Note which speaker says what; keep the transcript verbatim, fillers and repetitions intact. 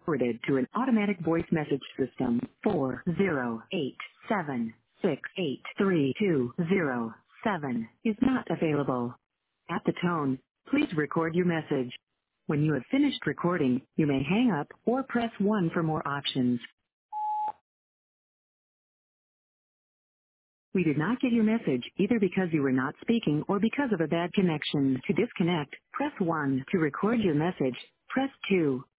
Speaker 1: forwarded to an automatic voice message system. four zero eight seven six eight three two zero seven is not available. At the tone, please record your message. When you have finished recording, you may hang up or press one for more options. We did not get your message either because you were not speaking or because of a bad connection. To disconnect, press one. To record your message, press two.